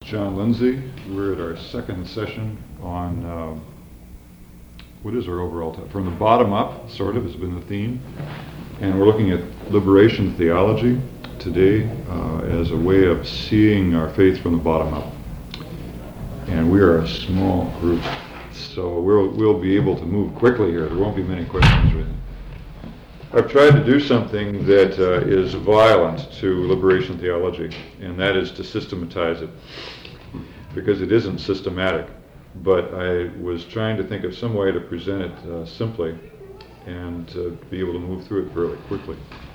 John Lindsay. We're at our second session on what is our overall topic? From the bottom up, sort of, has been the theme. And we're looking at liberation theology today as a way of seeing our faith from the bottom up. And we are a small group, so we'll be able to move quickly here. There won't be many questions with it. I've tried to do something that is violent to liberation theology, and that is to systematize it, because it isn't systematic. But I was trying to think of some way to present it simply and to be able to move through it fairly quickly.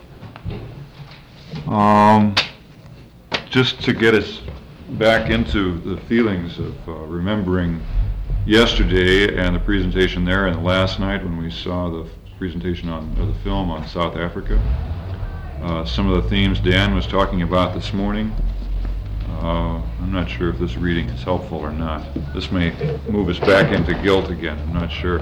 Just to get us back into the feelings of remembering yesterday and the presentation there, and last night when we saw the presentation or the film on South Africa. Some of the themes Dan was talking about this morning. I'm not sure if this reading is helpful or not. This may move us back into guilt again. I'm not sure.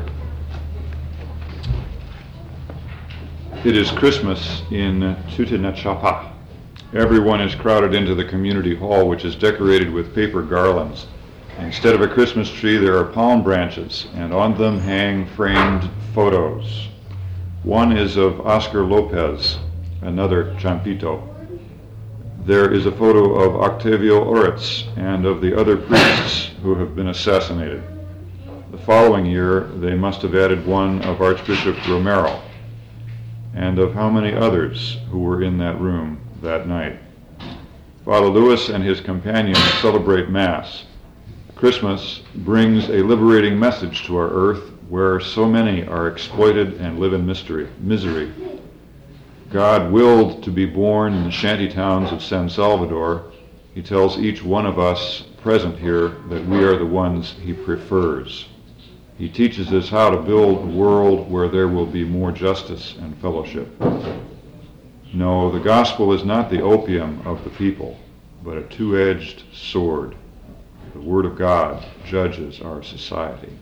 It is Christmas in Tutinachapa. Everyone is crowded into the community hall, which is decorated with paper garlands. Instead of a Christmas tree, there are palm branches, and on them hang framed photos. One is of Oscar Lopez, another Champito. There is a photo of Octavio Oritz and of the other priests who have been assassinated. The following year, they must have added one of Archbishop Romero, and of how many others who were in that room that night. Father Lewis and his companions celebrate Mass. Christmas brings a liberating message to our earth where so many are exploited and live in misery. God willed to be born in the shanty towns of San Salvador. He tells each one of us present here that we are the ones he prefers. He teaches us how to build a world where there will be more justice and fellowship. No, the gospel is not the opium of the people, but a two-edged sword. The Word of God judges our society.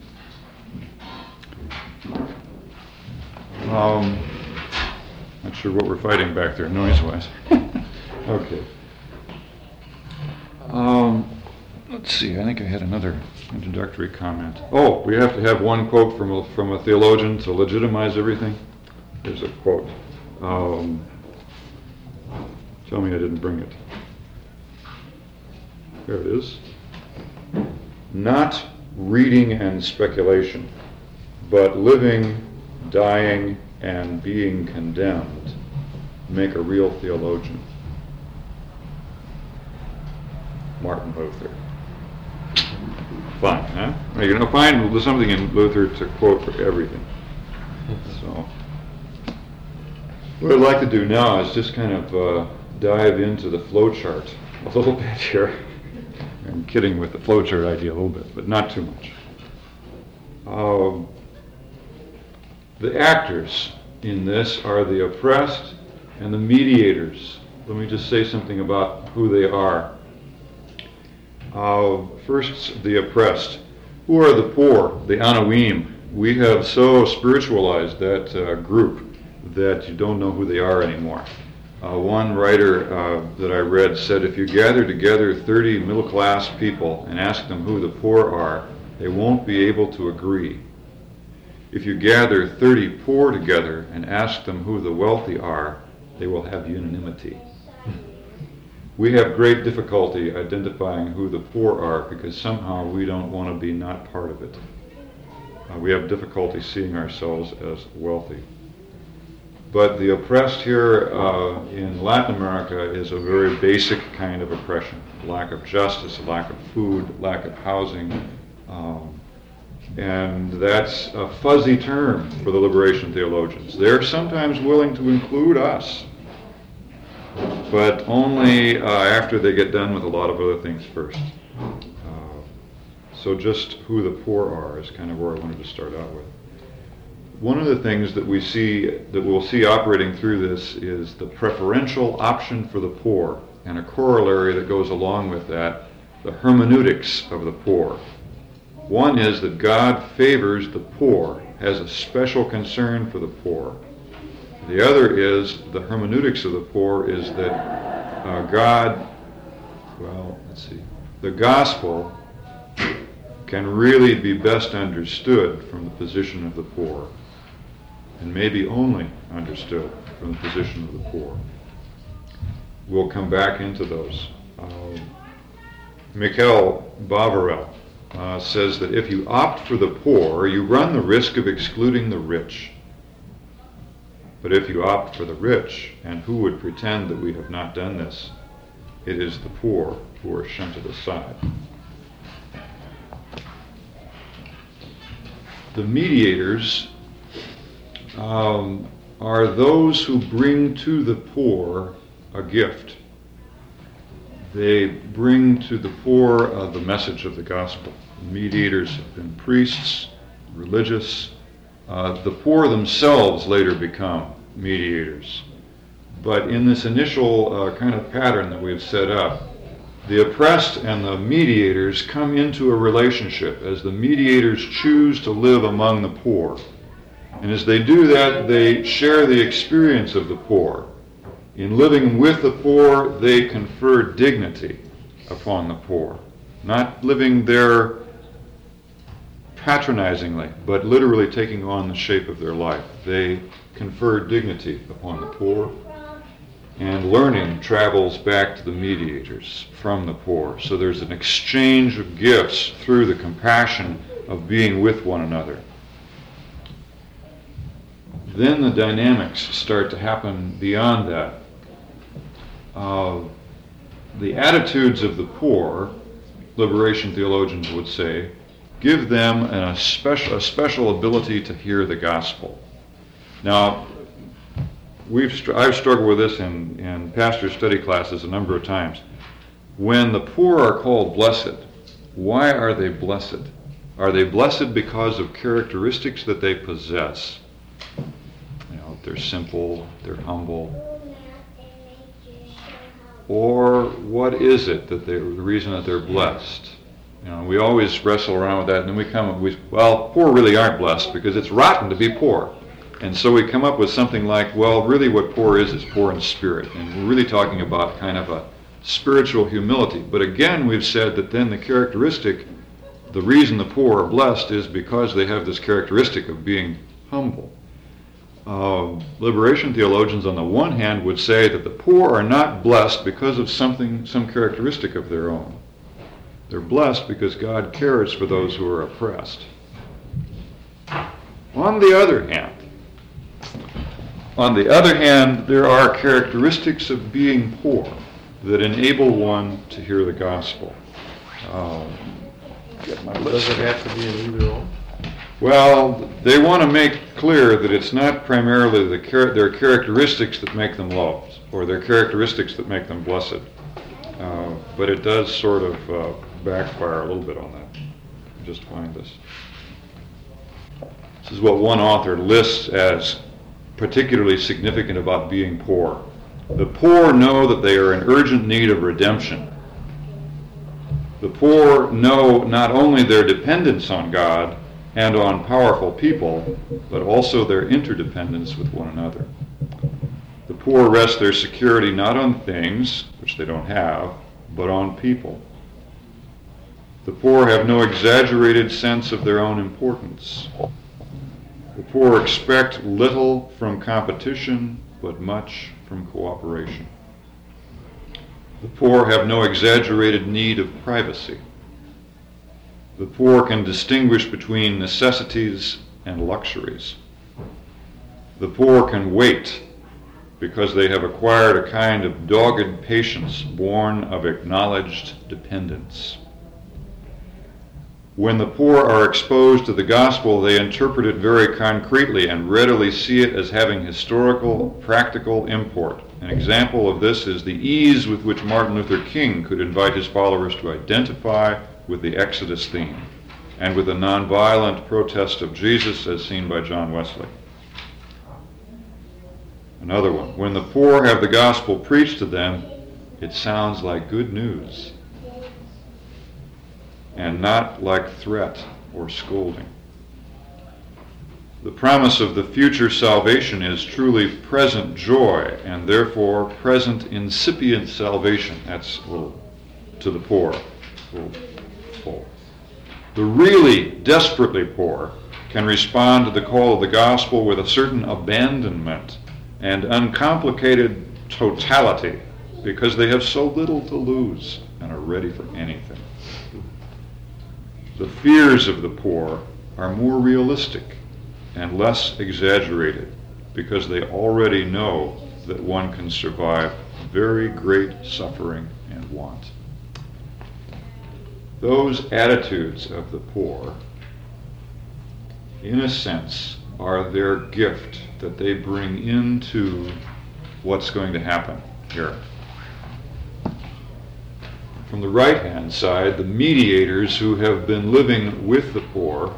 Not sure what we're fighting back there noise-wise. Okay. Let's see, I think I had another introductory comment. Oh, we have to have one quote from a theologian to legitimize everything. There's a quote. Tell me I didn't bring it. There it is. Not reading and speculation, but living, dying, and being condemned make a real theologian. Martin Luther. Fine, huh? You're going to find something in Luther to quote for everything. So, what I'd like to do now is just kind of dive into the flowchart a little bit here. I'm kidding with the flowchart idea a little bit, but not too much. The actors in this are the oppressed and the mediators. Let me just say something about who they are. First, the oppressed. Who are the poor, the Anawim? We have so spiritualized that group that you don't know who they are anymore. One writer that I read said, if you gather together 30 middle-class people and ask them who the poor are, they won't be able to agree. If you gather 30 poor together and ask them who the wealthy are, they will have unanimity. We have great difficulty identifying who the poor are because somehow we don't want to be not part of it. We have difficulty seeing ourselves as wealthy. But the oppressed here in Latin America is a very basic kind of oppression. Lack of justice, lack of food, lack of housing. And that's a fuzzy term for the liberation theologians. They're sometimes willing to include us, but only after they get done with a lot of other things first. So just who the poor are is kind of where I wanted to start out with. One of the things that we'll see operating through this is the preferential option for the poor, and a corollary that goes along with that, the hermeneutics of the poor. One is that God favors the poor, has a special concern for the poor. The other is, the hermeneutics of the poor is that God, well, let's see. the gospel can really be best understood from the position of the poor, and maybe only understood from the position of the poor. We'll come back into those. Mikhail Bavorel says that if you opt for the poor, you run the risk of excluding the rich. But if you opt for the rich, and who would pretend that we have not done this, it is the poor who are shunted aside. The mediators are those who bring to the poor a gift. They bring to the poor the message of the gospel. The mediators have been priests, religious. The poor themselves later become mediators. But in this initial kind of pattern that we've set up, the oppressed and the mediators come into a relationship as the mediators choose to live among the poor. And as they do that, they share the experience of the poor. In living with the poor, they confer dignity upon the poor. Not living there patronizingly, but literally taking on the shape of their life. They confer dignity upon the poor. And learning travels back to the mediators from the poor. So there's an exchange of gifts through the compassion of being with one another. Then the dynamics start to happen beyond that. The attitudes of the poor, liberation theologians would say, give them a special ability to hear the gospel. Now, I've struggled with this in pastor study classes a number of times. When the poor are called blessed, why are they blessed? Are they blessed because of characteristics that they possess? They're simple, they're humble. Or what is it that the reason that they're blessed? We always wrestle around with that, and then we come up, poor really aren't blessed because it's rotten to be poor. And so we come up with something like, really what poor is poor in spirit. And we're really talking about kind of a spiritual humility. But again, we've said that then the reason the poor are blessed is because they have this characteristic of being humble. Liberation theologians on the one hand would say that the poor are not blessed because of some characteristic of their own. They're blessed because God cares for those who are oppressed. On the other hand, there are characteristics of being poor that enable one to hear the gospel. Does it have to be an either-or? Well, they want to make clear that it's not primarily their characteristics that make them loved, or their characteristics that make them blessed. But it does sort of backfire a little bit on that. Just find this. This is what one author lists as particularly significant about being poor. The poor know that they are in urgent need of redemption. The poor know not only their dependence on God and on powerful people, but also their interdependence with one another. The poor rest their security not on things, which they don't have, but on people. The poor have no exaggerated sense of their own importance. The poor expect little from competition, but much from cooperation. The poor have no exaggerated need of privacy. The poor can distinguish between necessities and luxuries. The poor can wait because they have acquired a kind of dogged patience born of acknowledged dependence. When the poor are exposed to the gospel, they interpret it very concretely and readily see it as having historical, practical import. An example of this is the ease with which Martin Luther King could invite his followers to identify with the Exodus theme and with the nonviolent protest of Jesus as seen by John Wesley. Another one, when the poor have the gospel preached to them, it sounds like good news and not like threat or scolding. The promise of the future salvation is truly present joy and therefore present incipient salvation. That's to the poor. poor. The really desperately poor can respond to the call of the gospel with a certain abandonment and uncomplicated totality because they have so little to lose and are ready for anything. The fears of the poor are more realistic and less exaggerated because they already know that one can survive very great suffering and want. Those attitudes of the poor, in a sense, are their gift that they bring into what's going to happen here. From the right-hand side, the mediators who have been living with the poor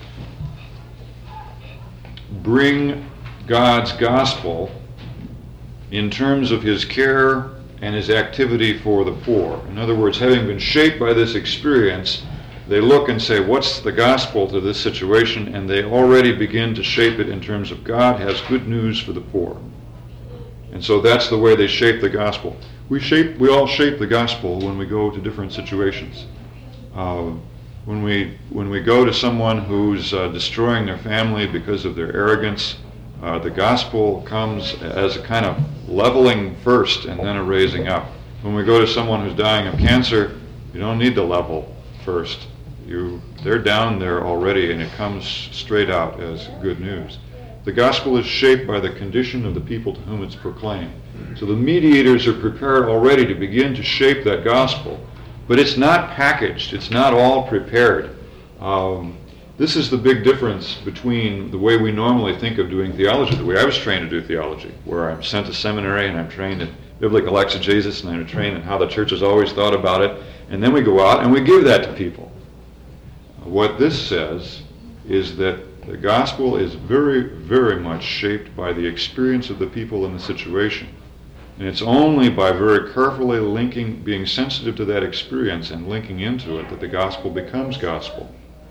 bring God's gospel in terms of his care and his activity for the poor. In other words, having been shaped by this experience, they look and say, what's the gospel to this situation? And they already begin to shape it in terms of God has good news for the poor. And so that's the way they shape the gospel. We all shape the gospel when we go to different situations. When we go to someone who's destroying their family because of their arrogance, the gospel comes as a kind of leveling first and then a raising up. When we go to someone who's dying of cancer, you don't need to level first. They're down there already, and it comes straight out as good news. The gospel is shaped by the condition of the people to whom it's proclaimed. So the mediators are prepared already to begin to shape that gospel, but it's not packaged. It's not all prepared. This is the big difference between the way we normally think of doing theology, the way I was trained to do theology, where I'm sent to seminary and I'm trained in biblical exegesis and I'm trained in how the church has always thought about it, and then we go out and we give that to people. What this says is that the gospel is very, very much shaped by the experience of the people in the situation. And it's only by very carefully being sensitive to that experience and linking into it that the gospel becomes gospel.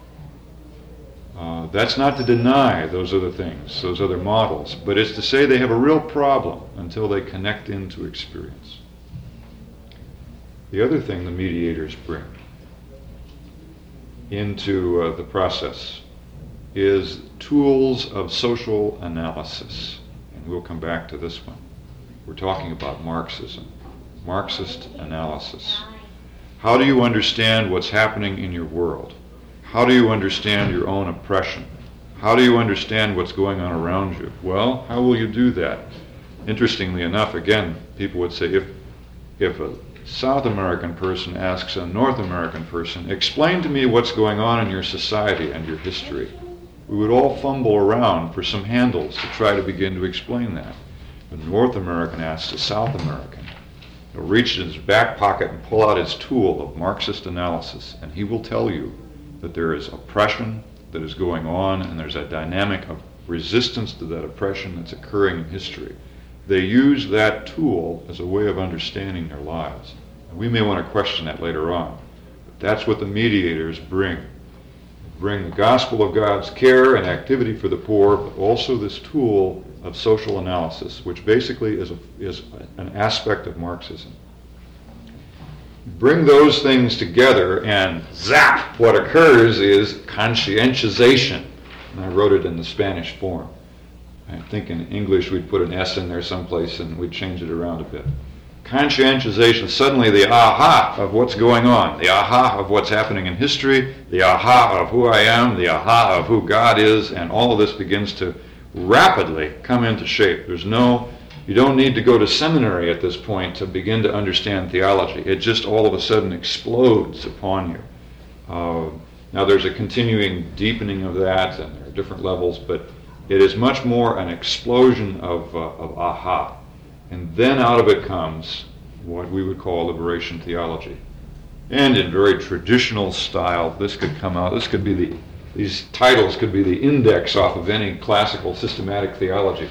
That's not to deny those other things, those other models, but it's to say they have a real problem until they connect into experience. The other thing the mediators bring into the process is tools of social analysis. And we'll come back to this one. We're talking about Marxism, Marxist analysis. How do you understand what's happening in your world? How do you understand your own oppression? How do you understand what's going on around you? Well, how will you do that? Interestingly enough, again, people would say, if a South American person asks a North American person, explain to me what's going on in your society and your history, we would all fumble around for some handles to try to begin to explain that. A North American asks a South American, he'll reach in his back pocket and pull out his tool of Marxist analysis, and he will tell you that there is oppression that is going on, and there's a dynamic of resistance to that oppression that's occurring in history. They use that tool as a way of understanding their lives. And we may want to question that later on, but that's what the mediators bring. They bring the gospel of God's care and activity for the poor, but also this tool of social analysis, which basically is an aspect of Marxism. Bring those things together and zap, what occurs is conscientization. And I wrote it in the Spanish form. I think in English we'd put an S in there someplace and we'd change it around a bit. Conscientization, suddenly the aha of what's going on, the aha of what's happening in history, the aha of who I am, the aha of who God is, and all of this begins to rapidly come into shape. You don't need to go to seminary at this point to begin to understand theology. It just all of a sudden explodes upon you. Now there's a continuing deepening of that, and there are different levels, but it is much more an explosion of aha. And then out of it comes what we would call liberation theology. And in very traditional style, this could come out, these titles could be the index off of any classical systematic theology.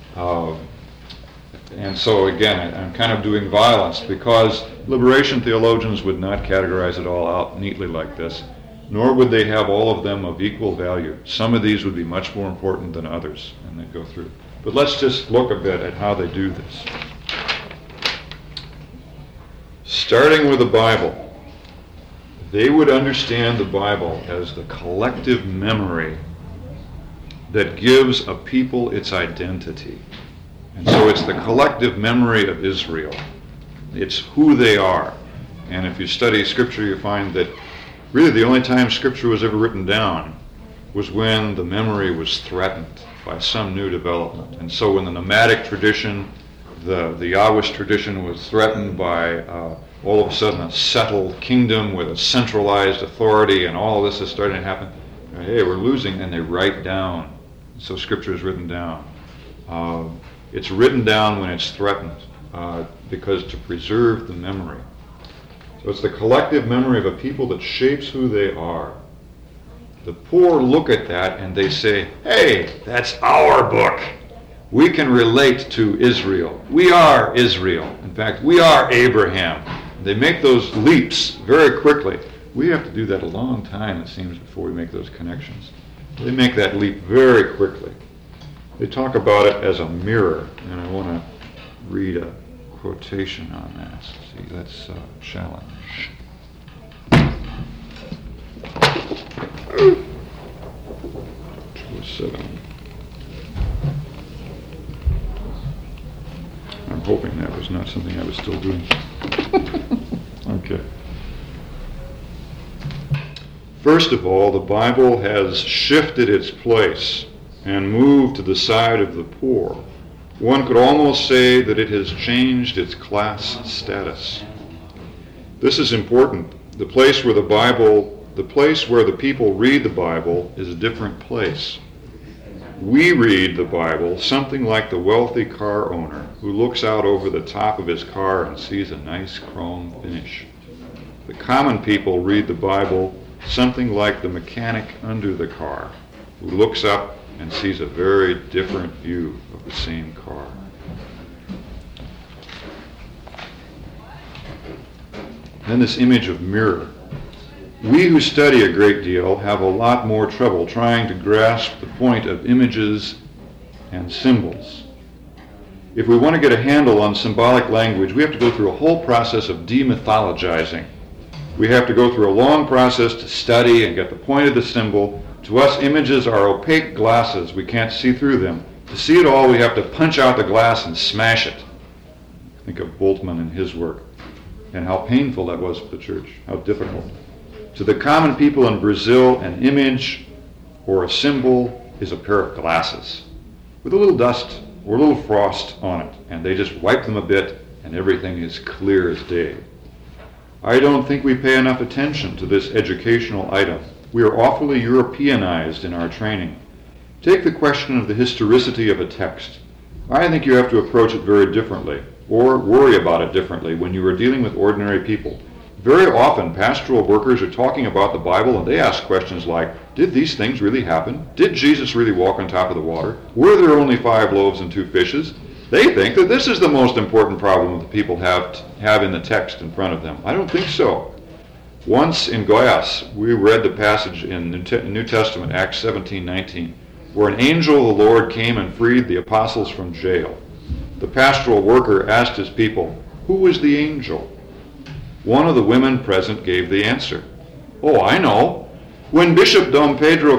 And so again, I'm kind of doing violence because liberation theologians would not categorize it all out neatly like this, nor would they have all of them of equal value. Some of these would be much more important than others, and they'd go through. But let's just look a bit at how they do this. Starting with the Bible, they would understand the Bible as the collective memory that gives a people its identity. And so it's the collective memory of Israel. It's who they are. And if you study Scripture, you find that really the only time Scripture was ever written down was when the memory was threatened by some new development. And so when the nomadic tradition, the Yahwist tradition was threatened by all of a sudden a settled kingdom with a centralized authority, and all of this is starting to happen, hey, we're losing, and they write down. So Scripture is written down. It's written down when it's threatened, because to preserve the memory. So it's the collective memory of a people that shapes who they are. The poor look at that and they say, hey, that's our book. We can relate to Israel. We are Israel. In fact, we are Abraham. They make those leaps very quickly. We have to do that a long time, it seems, before we make those connections. They make that leap very quickly. They talk about it as a mirror, and I want to read a quotation on that. See, that's a challenge. 207. I'm hoping that was not something I was still doing. Okay. First of all, the Bible has shifted its place and moved to the side of the poor. One could almost say that it has changed its class status. This is important. The place where the people read the Bible is a different place. We read the Bible something like the wealthy car owner who looks out over the top of his car and sees a nice chrome finish. The common people read the Bible something like the mechanic under the car who looks up and sees a very different view of the same car. Then this image of mirror. We who study a great deal have a lot more trouble trying to grasp the point of images and symbols. If we want to get a handle on symbolic language, we have to go through a whole process of demythologizing. We have to go through a long process to study and get the point of the symbol. To us, images are opaque glasses. We can't see through them. To see it all, we have to punch out the glass and smash it. Think of Bultmann and his work, and how painful that was for the church, how difficult. To the common people in Brazil, an image or a symbol is a pair of glasses with a little dust or a little frost on it, and they just wipe them a bit and everything is clear as day. I don't think we pay enough attention to this educational item. We are awfully Europeanized in our training. Take the question of the historicity of a text. I think you have to approach it very differently, or worry about it differently when you are dealing with ordinary people. Very often, pastoral workers are talking about the Bible and they ask questions like, did these things really happen? Did Jesus really walk on top of the water? Were there only 5 loaves and 2 fishes? They think that this is the most important problem that people have in the text in front of them. I don't think so. Once in Goiás, we read the passage in the New Testament, Acts 17:19, where an angel of the Lord came and freed the apostles from jail. The pastoral worker asked his people, who was the angel? One of the women present gave the answer. Oh, I know. When Bishop Dom Pedro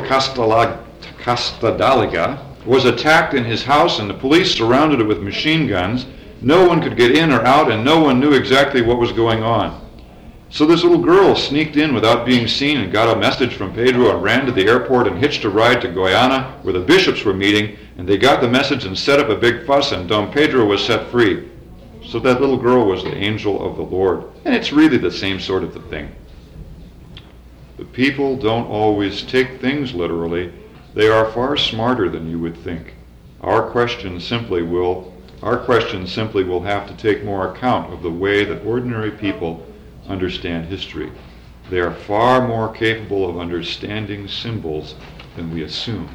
Castadaliga was attacked in his house and the police surrounded it with machine guns, no one could get in or out and no one knew exactly what was going on. So this little girl sneaked in without being seen and got a message from Pedro and ran to the airport and hitched a ride to Goiânia where the bishops were meeting, and they got the message and set up a big fuss and Dom Pedro was set free. So that little girl was the angel of the Lord. And it's really the same sort of thing. The people don't always take things literally. They are far smarter than you would think. Our question simply will have to take more account of the way that ordinary people understand history. They are far more capable of understanding symbols than we assume.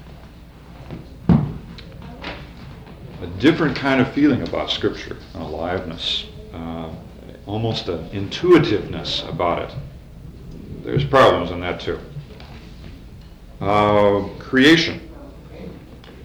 A different kind of feeling about Scripture, an aliveness, almost an intuitiveness about it. There's problems in that too. Creation.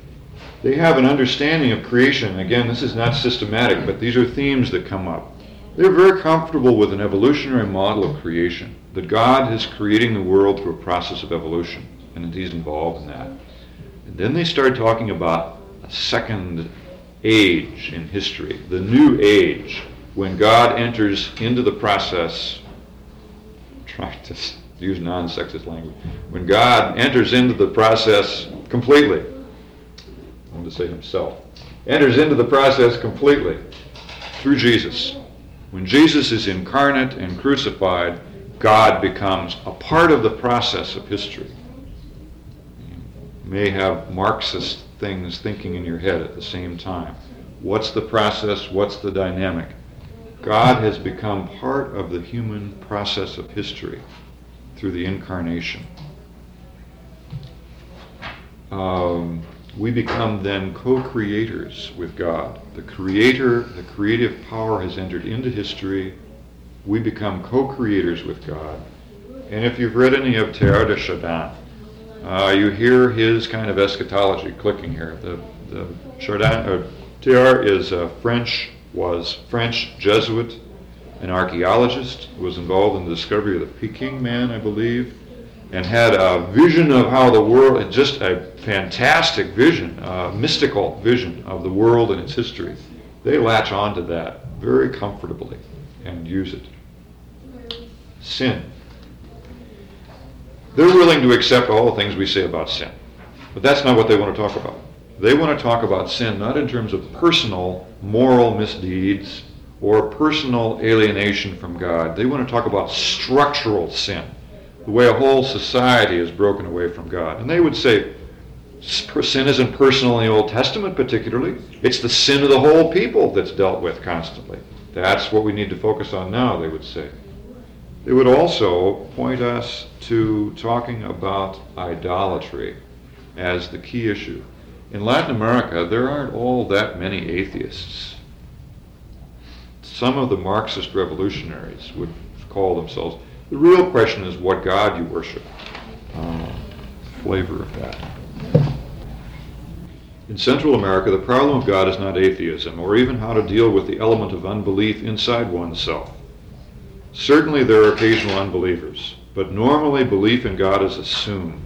They have an understanding of creation. Again, this is not systematic, but these are themes that come up. They're very comfortable with an evolutionary model of creation, that God is creating the world through a process of evolution, and that He's involved in that. And then they start talking about a second age in history, the new age, when God enters into the process, trying to use non-sexist language, when God enters into the process completely, I want to say Himself, enters into the process completely through Jesus. When Jesus is incarnate and crucified, God becomes a part of the process of history. You may have Marxist things thinking in your head at the same time. What's the process? What's the dynamic? God has become part of the human process of history through the incarnation. We become then co-creators with God. The Creator, the creative power has entered into history. We become co-creators with God. And if you've read any of Teilhard de Chardin, you hear his kind of eschatology clicking here. The Chardin, Teilhard was French Jesuit, an archaeologist, was involved in the discovery of the Peking Man, I believe, and had a vision of how the world, just a fantastic vision, a mystical vision of the world and its history. They latch onto that very comfortably and use it. Sin. They're willing to accept all the things we say about sin, but that's not what they want to talk about. They want to talk about sin not in terms of personal moral misdeeds or personal alienation from God. They want to talk about structural sin, the way a whole society is broken away from God. And they would say, sin isn't personal in the Old Testament particularly. It's the sin of the whole people that's dealt with constantly. That's what we need to focus on now, they would say. They would also point us to talking about idolatry as the key issue. In Latin America, there aren't all that many atheists. Some of the Marxist revolutionaries would call themselves. The real question is what God you worship. Flavor of that. In Central America, the problem of God is not atheism, or even how to deal with the element of unbelief inside oneself. Certainly there are occasional unbelievers, but normally belief in God is assumed.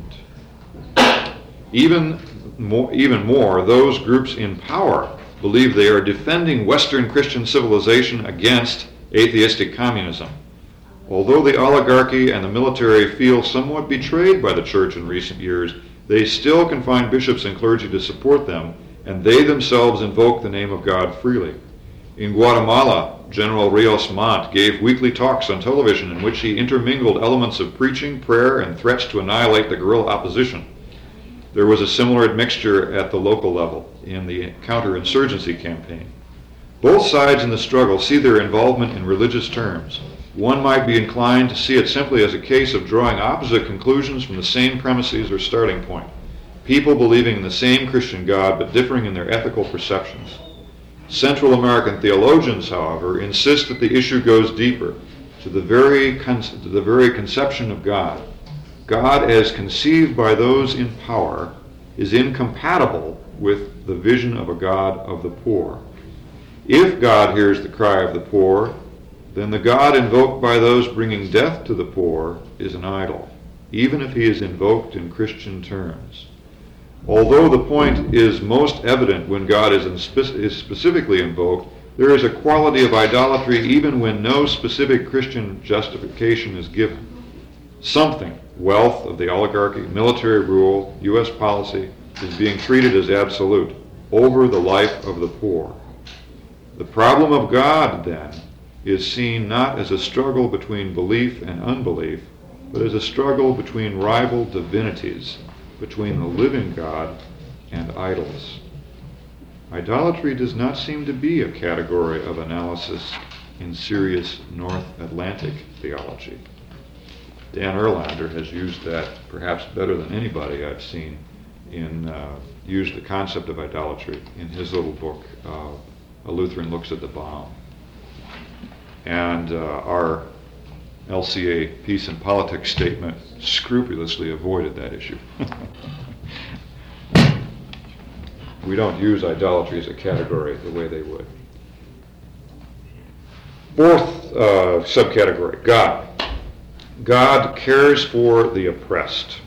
Even more, those groups in power believe they are defending Western Christian civilization against atheistic communism. Although the oligarchy and the military feel somewhat betrayed by the church in recent years, they still can find bishops and clergy to support them, and they themselves invoke the name of God freely. In Guatemala, General Rios Montt gave weekly talks on television in which he intermingled elements of preaching, prayer, and threats to annihilate the guerrilla opposition. There was a similar admixture at the local level in the counterinsurgency campaign. Both sides in the struggle see their involvement in religious terms. One might be inclined to see it simply as a case of drawing opposite conclusions from the same premises or starting point. People believing in the same Christian God but differing in their ethical perceptions. Central American theologians, however, insist that the issue goes deeper, to the very conception of God. God, as conceived by those in power, is incompatible with the vision of a God of the poor. If God hears the cry of the poor, then the God invoked by those bringing death to the poor is an idol, even if he is invoked in Christian terms. Although the point is most evident when God is specifically invoked, there is a quality of idolatry even when no specific Christian justification is given. Something, wealth of the oligarchy, military rule, U.S. policy, is being treated as absolute over the life of the poor. The problem of God, then, is seen not as a struggle between belief and unbelief, but as a struggle between rival divinities, between the living God and idols. Idolatry does not seem to be a category of analysis in serious North Atlantic theology. Dan Erlander has used that perhaps better than anybody I've seen use the concept of idolatry in his little book, A Lutheran Looks at the Bomb. And our LCA Peace and Politics statement scrupulously avoided that issue. We don't use idolatry as a category the way they would. Fourth subcategory, God. God cares for the oppressed.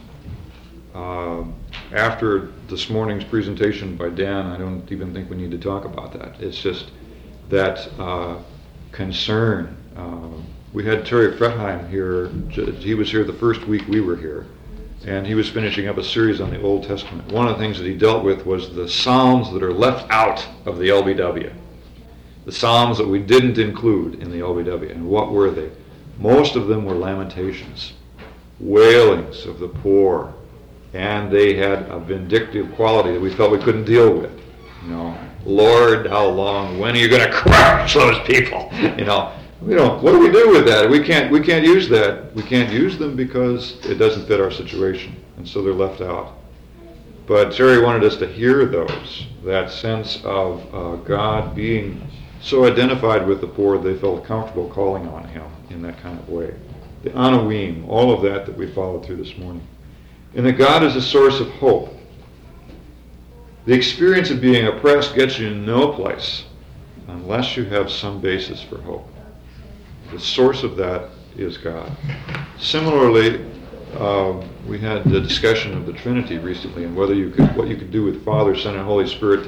After this morning's presentation by Dan, I don't even think we need to talk about that. It's just that concern. We had Terry Fretheim here. He was here the first week we were here, and he was finishing up a series on the Old Testament. One of the things that he dealt with was the Psalms that are left out of the LBW. The Psalms that we didn't include in the LBW. And what were they? Most of them were lamentations, wailings of the poor, and they had a vindictive quality that we felt we couldn't deal with. Lord, how long? When are you going to crush those people? What do we do with that? We can't use that. We can't use them because it doesn't fit our situation, and so they're left out. But Terry wanted us to hear those, that sense of God being so identified with the poor they felt comfortable calling on him in that kind of way. The Anawim, all of that we followed through this morning. And that God is a source of hope. The experience of being oppressed gets you no place unless you have some basis for hope. The source of that is God. Similarly, we had the discussion of the Trinity recently and what you could do with Father, Son, and Holy Spirit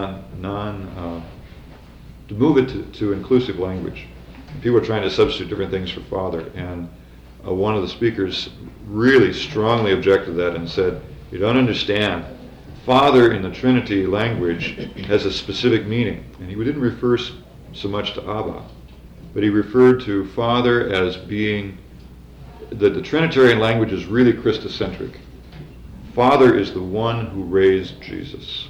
to move it to inclusive language. People are trying to substitute different things for Father, and one of the speakers really strongly objected to that and said, you don't understand. Father in the Trinity language has a specific meaning, and he didn't refer so much to Abba, but he referred to Father as being, the Trinitarian language is really Christocentric. Father is the one who raised Jesus.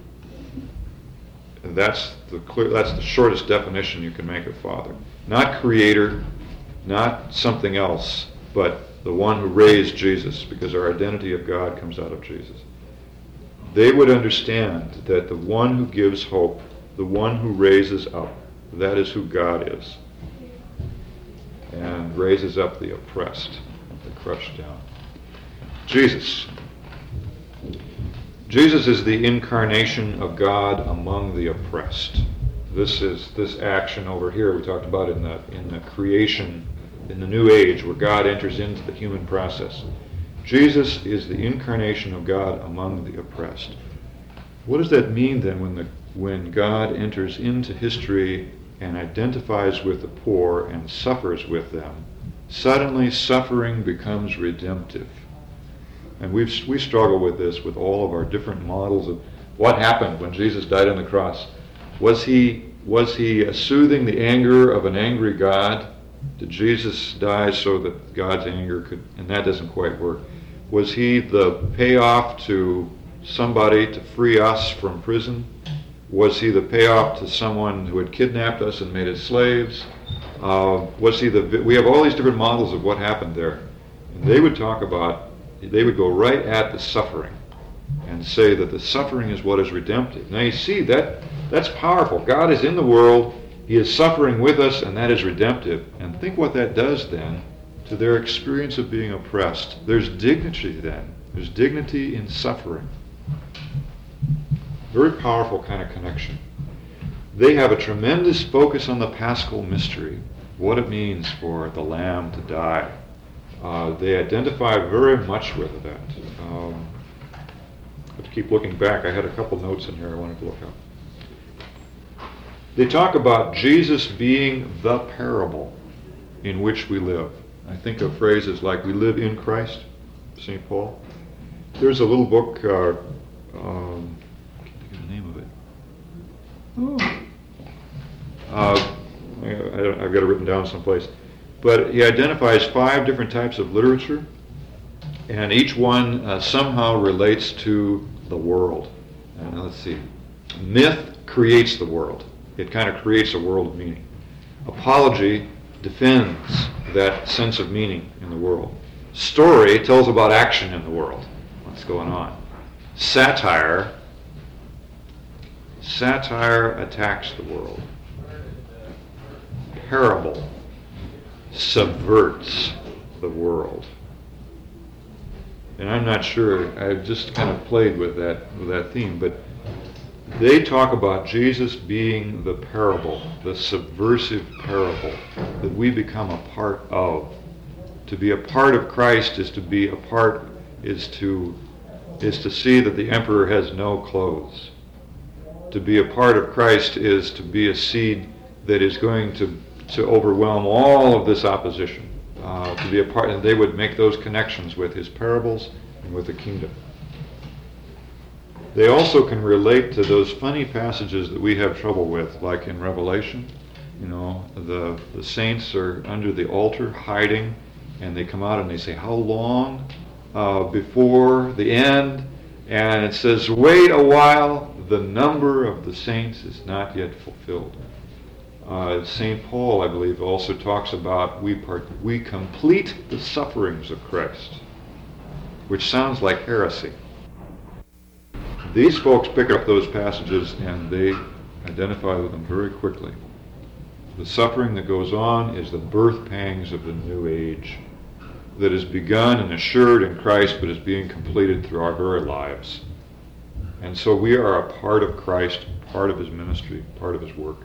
And that's the shortest definition you can make of Father. Not creator, not something else, but the one who raised Jesus, because our identity of God comes out of Jesus. They would understand that the one who gives hope, the one who raises up, that is who God is. And raises up the oppressed, the crushed down. Jesus. Jesus is the incarnation of God among the oppressed. This action over here we talked about in the creation, in the new age, where God enters into the human process. Jesus is the incarnation of God among the oppressed. What does that mean then when God enters into history and identifies with the poor and suffers with them? Suddenly suffering becomes redemptive. And we struggle with this with all of our different models of what happened when Jesus died on the cross. Was he soothing the anger of an angry God? Did Jesus die so that God's anger could, and that doesn't quite work. Was he the payoff to somebody to free us from prison? Was he the payoff to someone who had kidnapped us and made us slaves? We have all these different models of what happened there. And they would go right at the suffering and say that the suffering is what is redemptive. Now you see, that's powerful. God is in the world, he is suffering with us, and that is redemptive. And think what that does then to their experience of being oppressed. There's dignity then. There's dignity in suffering. Very powerful kind of connection. They have a tremendous focus on the Paschal mystery, what it means for the Lamb to die. They identify very much with that. I have to keep looking back. I had a couple notes in here I wanted to look up. They talk about Jesus being the parable in which we live. I think of phrases like we live in Christ, St. Paul. There's a little book, I can't think of the name of it. I've got it written down someplace. But he identifies 5 different types of literature, and each one somehow relates to the world. Let's see. Myth creates the world. It kind of creates a world of meaning. Apology defends that sense of meaning in the world. Story tells about action in the world, what's going on. Satire attacks the world. Parable subverts the world. And I'm not sure, I've just kind of played with that theme, but They talk about Jesus being the parable, the subversive parable that we become a part of. To be a part of Christ is to be a part, is to see that the emperor has no clothes. To be a part of Christ is to be a seed that is going to overwhelm all of this opposition. To be a part, and they would make those connections with his parables and with the kingdom. They also can relate to those funny passages that we have trouble with, like in Revelation. You know, the saints are under the altar hiding, and they come out and they say, how long before the end? And it says, wait a while, the number of the saints is not yet fulfilled. St. Paul, I believe, also talks about we complete the sufferings of Christ, which sounds like heresy. These folks pick up those passages and they identify with them very quickly. The suffering that goes on is the birth pangs of the new age that is begun and assured in Christ but is being completed through our very lives. And so we are a part of Christ, part of his ministry, part of his work.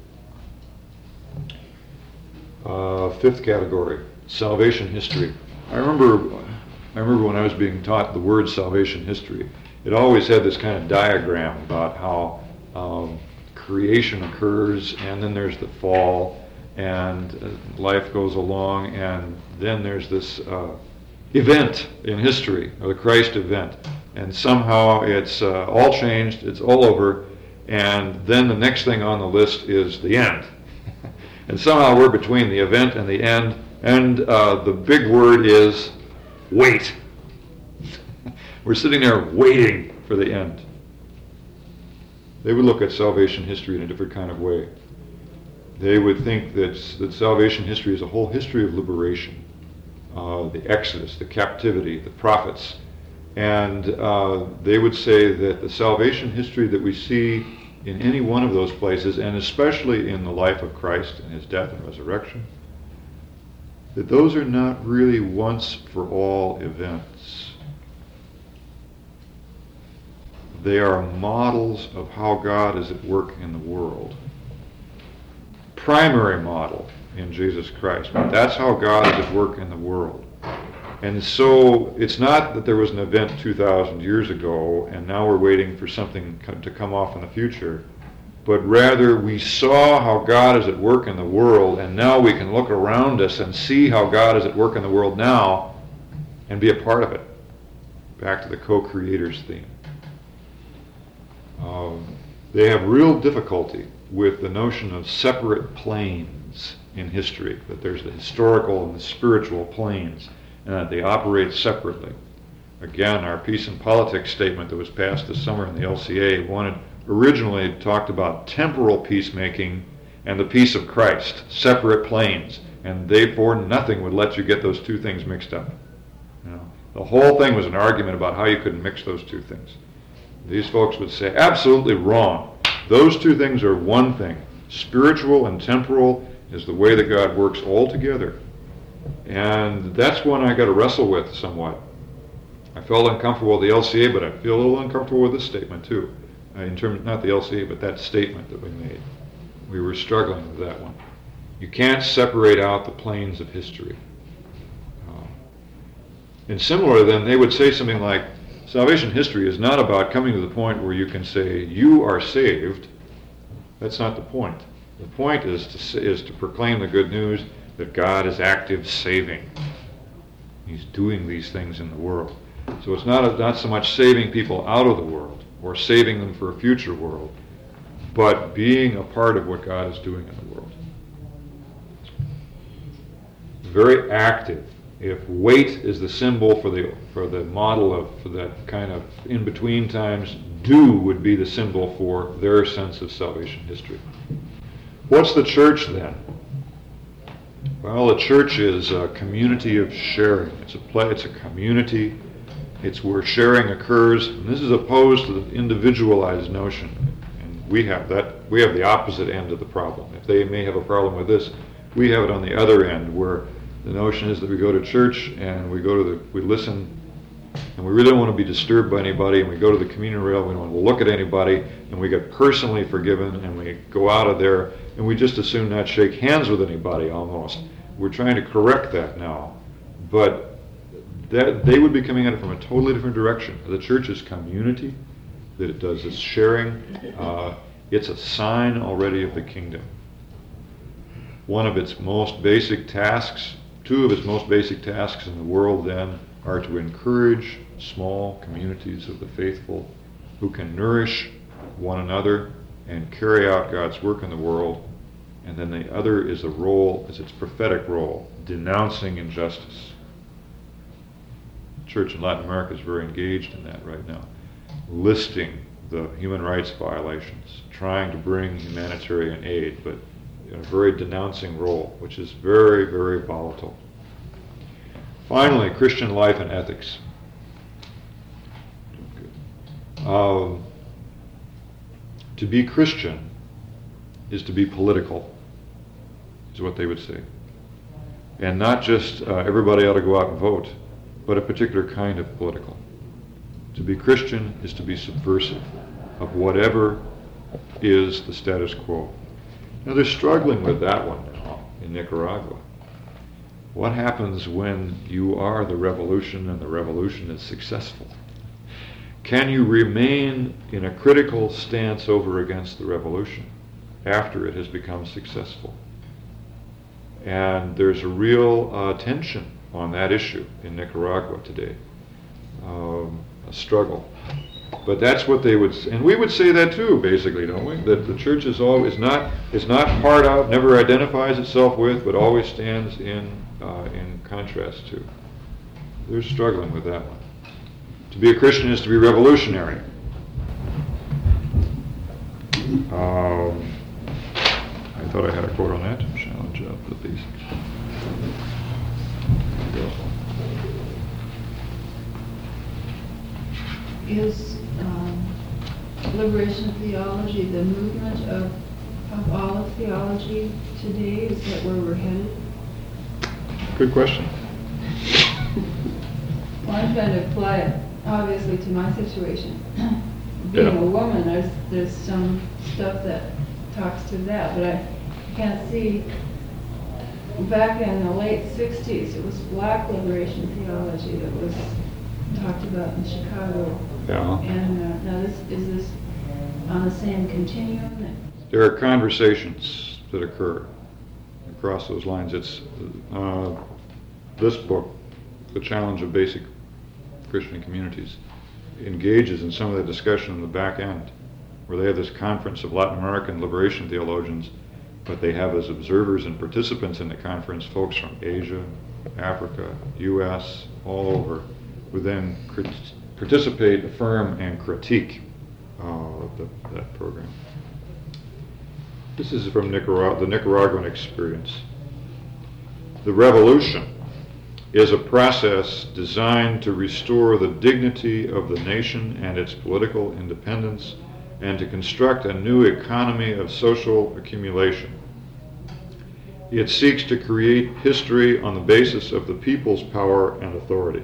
Fifth category, salvation history. I remember when I was being taught the word salvation history, it always had this kind of diagram about how creation occurs, and then there's the fall, and life goes along, and then there's this event in history, or the Christ event, and somehow it's all changed, it's all over, and then the next thing on the list is the end. And somehow we're between the event and the end, and the big word is wait. We're sitting there waiting for the end. They would look at salvation history in a different kind of way. They would think that salvation history is a whole history of liberation. The Exodus, the captivity, the prophets. And they would say that the salvation history that we see in any one of those places, and especially in the life of Christ and his death and resurrection, that those are not really once for all events. They are models of how God is at work in the world. Primary model in Jesus Christ. But that's how God is at work in the world. And so it's not that there was an event 2,000 years ago and now we're waiting for something to come off in the future, but rather we saw how God is at work in the world, and now we can look around us and see how God is at work in the world now and be a part of it. Back to the co-creators theme. They have real difficulty with the notion of separate planes in history, that there's the historical and the spiritual planes, and that they operate separately. Again, our Peace and Politics statement that was passed this summer in the LCA originally talked about temporal peacemaking and the peace of Christ, separate planes, and therefore nothing would let you get those two things mixed up. You know, the whole thing was an argument about how you could mix those two things. These folks would say, absolutely wrong. Those two things are one thing. Spiritual and temporal is the way that God works all together. And that's one I got to wrestle with somewhat. I felt uncomfortable with the LCA, but I feel a little uncomfortable with this statement too. In terms, not the LCA, but that statement that we made. We were struggling with that one. You can't separate out the planes of history. And similar, then, they would say something like, salvation history is not about coming to the point where you can say, you are saved. That's not the point. The point is to proclaim the good news that God is active saving. He's doing these things in the world. So it's not so much saving people out of the world or saving them for a future world, but being a part of what God is doing in the world. Very active. If wait is the symbol for the model for that kind of in-between times, do would be the symbol for their sense of salvation history. What's the church then? Well, the church is a community of sharing. It's a community. It's where sharing occurs. And this is opposed to the individualized notion. And we have the opposite end of the problem. If they may have a problem with this, we have it on the other end, where the notion is that we go to church and we listen and we really don't want to be disturbed by anybody, and we go to the communion rail, we don't want to look at anybody, and we get personally forgiven, and we go out of there, and we just as soon not shake hands with anybody almost. We're trying to correct that now. But that they would be coming at it from a totally different direction. The church is community, that it does its sharing. It's a sign already of the kingdom. One of its most basic tasks, two of its most basic tasks in the world then are to encourage small communities of the faithful who can nourish one another and carry out God's work in the world. And then the other is a role, is its prophetic role, denouncing injustice. The church in Latin America is very engaged in that right now, listing the human rights violations, trying to bring humanitarian aid, but in a very denouncing role, which is very, very volatile. Finally, Christian life and ethics. To be Christian is to be political, is what they would say. And not just everybody ought to go out and vote, but a particular kind of political. To be Christian is to be subversive of whatever is the status quo. Now they're struggling with that one now in Nicaragua. What happens when you are the revolution and the revolution is successful? Can you remain in a critical stance over against the revolution after it has become successful? And there's a real tension on that issue in Nicaragua today, a struggle. But that's what they would, and we would say that too, basically, don't we? That the church is not hard out, never identifies itself with, but always stands in contrast to. They're struggling with that one. To be a Christian is to be revolutionary. I thought I had a quote on that. Challenge of the basics. Is liberation theology the movement of all of theology today? Is that where we're headed? Good question. Well, I'm trying to apply it, obviously, to my situation. Being a woman, there's some stuff that talks to that, but I can't see. Back in the late 60s, it was black liberation theology that was talked about in Chicago. Yeah. And now is this on the same continuum? There are conversations that occur across those lines. It's this book, The Challenge of Basic Christian Communities, engages in some of the discussion in the back end, where they have this conference of Latin American liberation theologians, but they have as observers and participants in the conference folks from Asia, Africa, U.S., all over, who then participate, affirm, and critique that program. This is from the Nicaraguan experience. The revolution is a process designed to restore the dignity of the nation and its political independence, and to construct a new economy of social accumulation. It seeks to create history on the basis of the people's power and authority.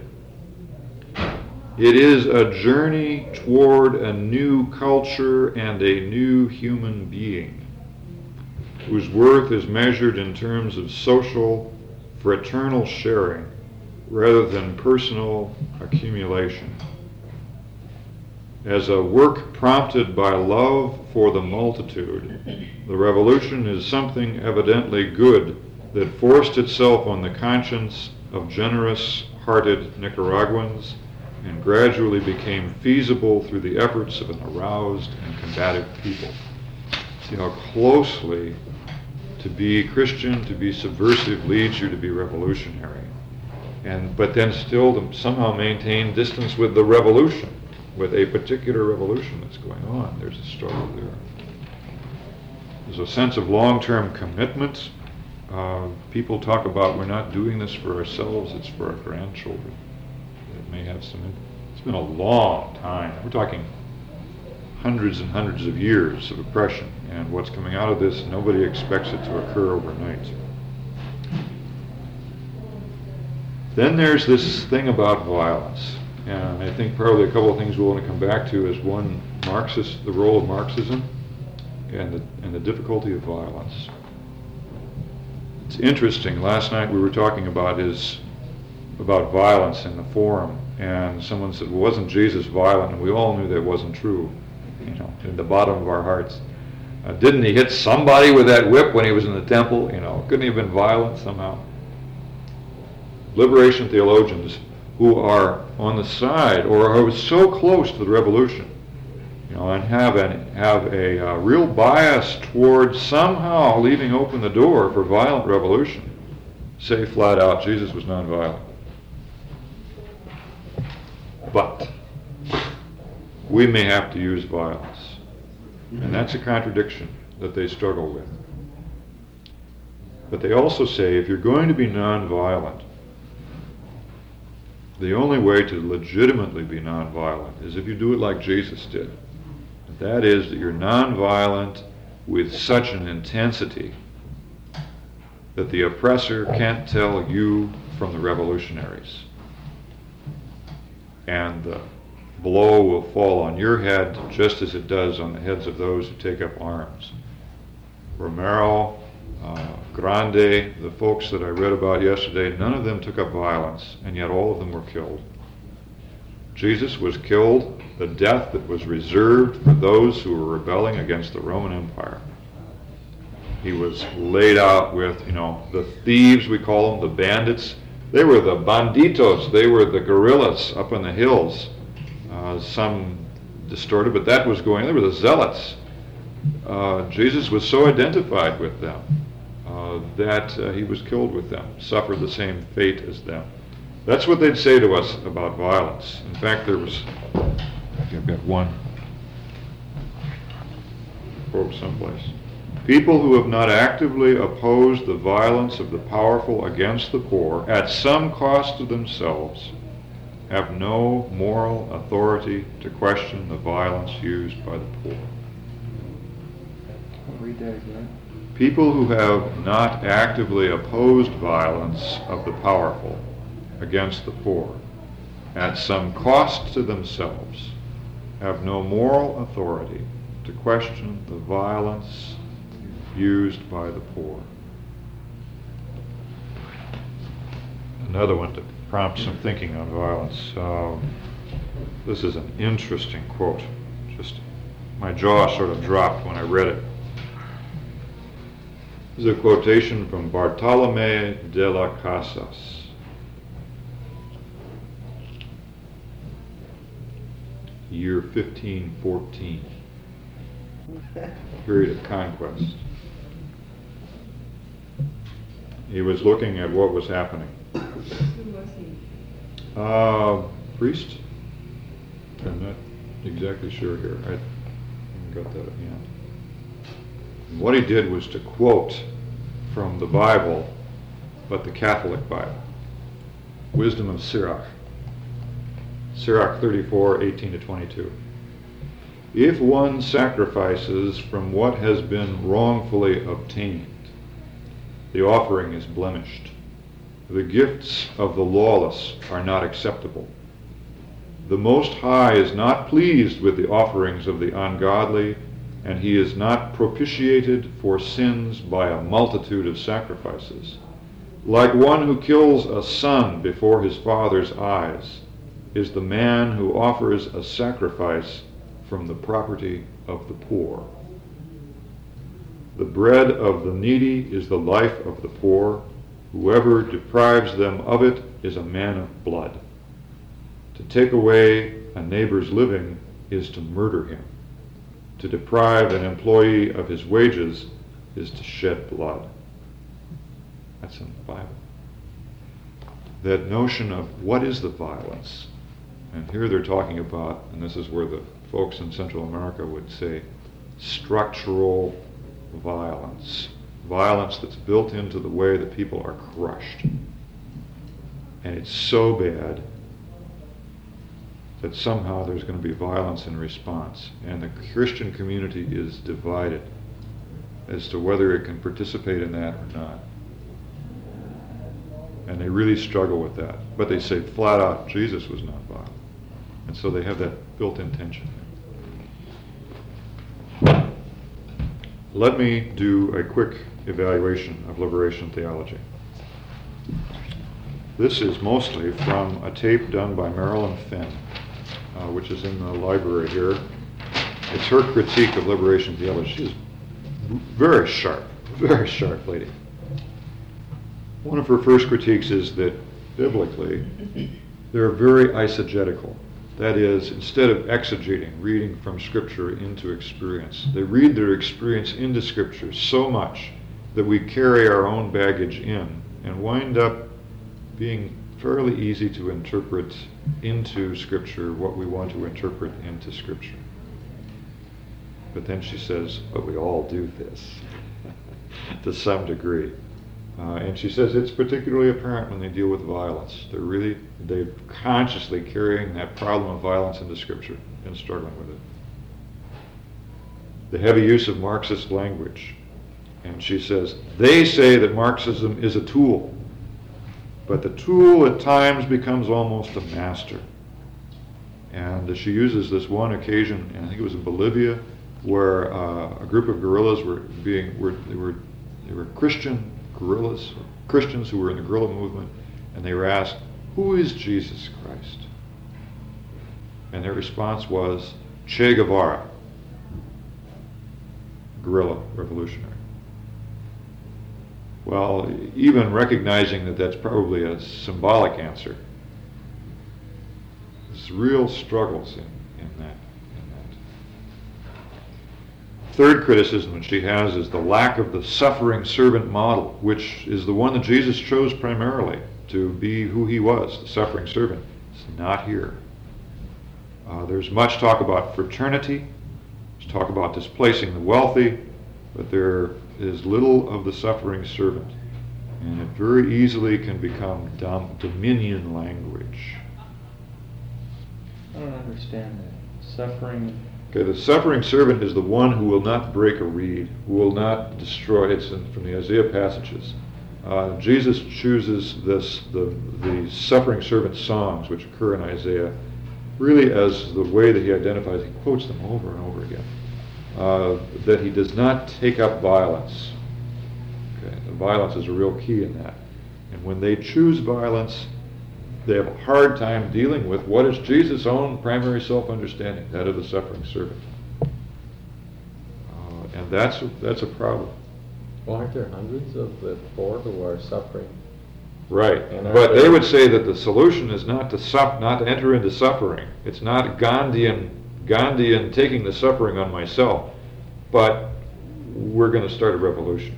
It is a journey toward a new culture and a new human being, whose worth is measured in terms of social, fraternal sharing rather than personal accumulation. As a work prompted by love for the multitude, the revolution is something evidently good that forced itself on the conscience of generous-hearted Nicaraguans and gradually became feasible through the efforts of an aroused and combative people. See how closely to be Christian, to be subversive, leads you to be revolutionary. But then still to somehow maintain distance with the revolution, with a particular revolution that's going on. There's a struggle there. There's a sense of long-term commitment. People talk about, we're not doing this for ourselves, it's for our grandchildren. It may have some, it's been a long time. We're talking hundreds and hundreds of years of oppression, and what's coming out of this, nobody expects it to occur overnight. Then there's this thing about violence. And I think probably a couple of things we want to come back to is one, the role of Marxism and the difficulty of violence. It's interesting. Last night we were talking about violence in the forum, and someone said, well, wasn't Jesus violent? And we all knew that wasn't true, in the bottom of our hearts. Didn't he hit somebody with that whip when he was in the temple? Couldn't he have been violent somehow? Liberation theologians who are on the side or are so close to the revolution, and have a real bias towards somehow leaving open the door for violent revolution, say flat out Jesus was nonviolent. But we may have to use violence. And that's a contradiction that they struggle with. But they also say if you're going to be nonviolent, the only way to legitimately be nonviolent is if you do it like Jesus did. And that is that you're nonviolent with such an intensity that the oppressor can't tell you from the revolutionaries. And the blow will fall on your head just as it does on the heads of those who take up arms. Romero, Grande, the folks that I read about yesterday, none of them took up violence, and yet all of them were killed. Jesus was killed the death that was reserved for those who were rebelling against the Roman Empire. He was laid out with, the thieves, we call them, the bandits. They were the banditos. They were the guerrillas up in the hills. Some distorted, but that was going. They were the zealots. Jesus was so identified with them that he was killed with them, suffered the same fate as them. That's what they'd say to us about violence. In fact, I've got one quote someplace. People who have not actively opposed the violence of the powerful against the poor at some cost to themselves have no moral authority to question the violence used by the poor. I'll read that again. People who have not actively opposed violence of the powerful against the poor at some cost to themselves have no moral authority to question the violence used by the poor. Another one to prompt some thinking on violence. This is an interesting quote. Just my jaw sort of dropped when I read it. This is a quotation from Bartolomé de las Casas. Year 1514. Period of conquest. He was looking at what was happening. Who was he? Priest? I'm not exactly sure here. I haven't got that at hand. And what he did was to quote from the Bible, but the Catholic Bible. Wisdom of Sirach. Sirach 34:18-22. If one sacrifices from what has been wrongfully obtained, the offering is blemished. The gifts of the lawless are not acceptable. The Most High is not pleased with the offerings of the ungodly, and he is not propitiated for sins by a multitude of sacrifices. Like one who kills a son before his father's eyes is the man who offers a sacrifice from the property of the poor. The bread of the needy is the life of the poor. Whoever deprives them of it is a man of blood. To take away a neighbor's living is to murder him. To deprive an employee of his wages is to shed blood. That's in the Bible. That notion of what is the violence? And here they're talking about, and this is where the folks in Central America would say, structural violence. Violence that's built into the way that people are crushed. And it's so bad that somehow there's going to be violence in response. And the Christian community is divided as to whether it can participate in that or not. And they really struggle with that. But they say flat out, Jesus was not violent. And so they have that built-in tension. Let me do a quick evaluation of liberation theology. This is mostly from a tape done by Marilyn Finn, which is in the library here. It's her critique of liberation theology. She's very sharp lady. One of her first critiques is that biblically, they're very eisegetical. That is, instead of exegeting, reading from Scripture into experience, they read their experience into Scripture so much that we carry our own baggage in and wind up being fairly easy to interpret into Scripture what we want to interpret into Scripture. But then she says, but we all do this to some degree. And she says it's particularly apparent when they deal with violence. They're consciously carrying that problem of violence into Scripture and struggling with it. The heavy use of Marxist language. And she says, they say that Marxism is a tool, but the tool at times becomes almost a master. And she uses this one occasion, and I think it was in Bolivia, where a group of guerrillas were Christian guerrillas, Christians who were in the guerrilla movement, and they were asked, who is Jesus Christ? And their response was, Che Guevara, guerrilla revolutionary. Well, even recognizing that that's probably a symbolic answer, there's real struggles in that. Third criticism that she has is the lack of the suffering servant model, which is the one that Jesus chose primarily to be who he was, the suffering servant. It's not here. There's much talk about fraternity, there's talk about displacing the wealthy, but there is little of the suffering servant. And it very easily can become dominion language. I don't understand that. Suffering. Okay, the suffering servant is the one who will not break a reed, who will not destroy. It's from the Isaiah passages. Jesus chooses the suffering servant songs, which occur in Isaiah, really as the way that he identifies. He quotes them over and over again. That he does not take up violence. Okay, the violence is a real key in that. And when they choose violence, they have a hard time dealing with what is Jesus' own primary self-understanding, that of the suffering servant. And that's a problem. Well, aren't there hundreds of the poor who are suffering? Right, but they would say that the solution is not to enter into suffering. It's not Gandhian taking the suffering on myself, but we're going to start a revolution.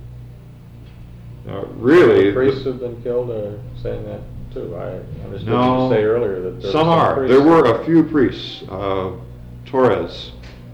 Really, the priests have been killed are saying that too. I understood no, you say earlier that there some are. priests. There were a few priests. Torres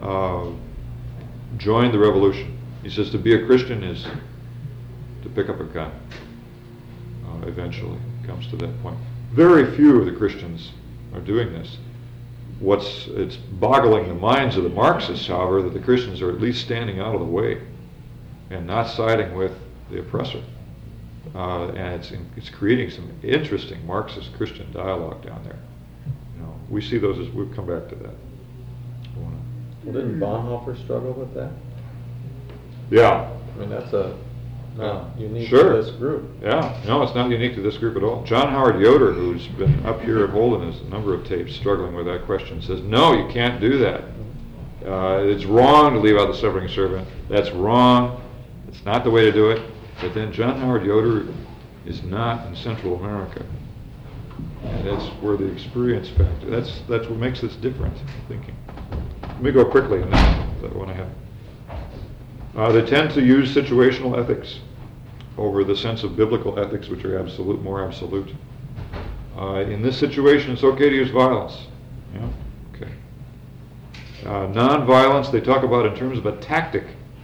joined the revolution. He says to be a Christian is to pick up a gun. Eventually, it comes to that point. Very few of the Christians are doing this. It's boggling the minds of the Marxists, however, that the Christians are at least standing out of the way and not siding with the oppressor. And it's creating some interesting Marxist-Christian dialogue down there. We see those as, we'll come back to that. Well, didn't Bonhoeffer struggle with that? Yeah. I mean, that's not unique sure. to this group. Yeah, no, it's not unique to this group at all. John Howard Yoder, who's been up here at Holderness a number of tapes struggling with that question, says, no, you can't do that. It's wrong to leave out the suffering servant. That's wrong. It's not the way to do it. But then John Howard Yoder is not in Central America. And that's where the experience factor, that's what makes this different, thinking. Let me go quickly on that one I have. They tend to use situational ethics over the sense of biblical ethics, which are more absolute. In this situation, it's okay to use violence. Yeah, okay. Non-violence, they talk about in terms of a tactic.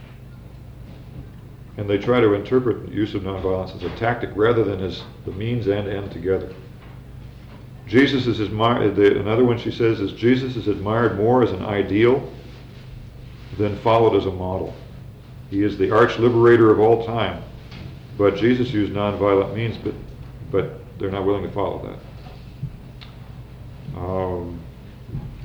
And they try to interpret the use of nonviolence as a tactic rather than as the means and end together. Jesus is admired, another one she says is Jesus is admired more as an ideal than followed as a model. He is the arch liberator of all time, but Jesus used nonviolent means, but they're not willing to follow that.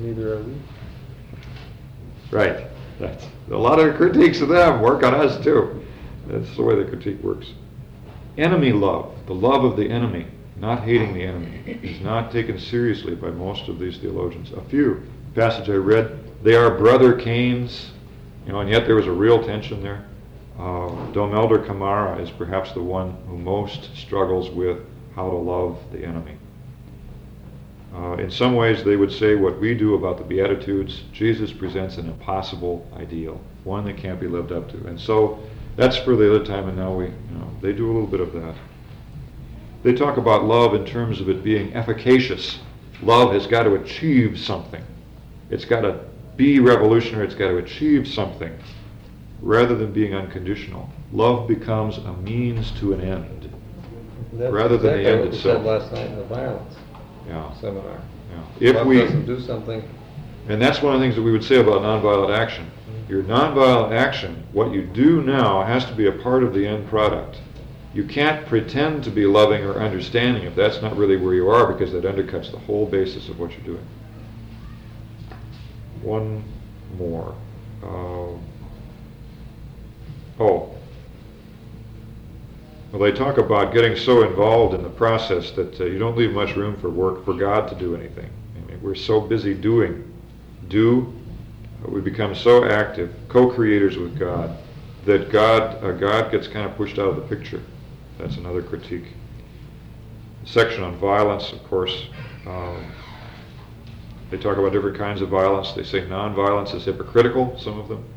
Neither are we. Right. That's a lot of critiques of them work on us too. That's the way the critique works. Enemy love, the love of the enemy, not hating the enemy, is not taken seriously by most of these theologians. A few. Passage I read, they are brother Cains, and yet there was a real tension there. Dom Elder Camara is perhaps the one who most struggles with how to love the enemy. In some ways, they would say what we do about the Beatitudes, Jesus presents an impossible ideal, one that can't be lived up to. And so that's for the other time, and now they do a little bit of that. They talk about love in terms of it being efficacious. Love has got to achieve something. It's got to be revolutionary, it's got to achieve something, rather than being unconditional. Love becomes a means to an end, rather than the end itself. That's what we said last night in the violence seminar. Yeah. If love we doesn't do something. And that's one of the things that we would say about nonviolent action. Your nonviolent action, what you do now, has to be a part of the end product. You can't pretend to be loving or understanding if that's not really where you are, because that undercuts the whole basis of what you're doing. One more. Well, they talk about getting so involved in the process that you don't leave much room for God to do anything. I mean, we're so busy doing. We become so active, co-creators with God, that God gets kind of pushed out of the picture. That's another critique. The section on violence, of course, they talk about different kinds of violence. They say nonviolence is hypocritical, some of them.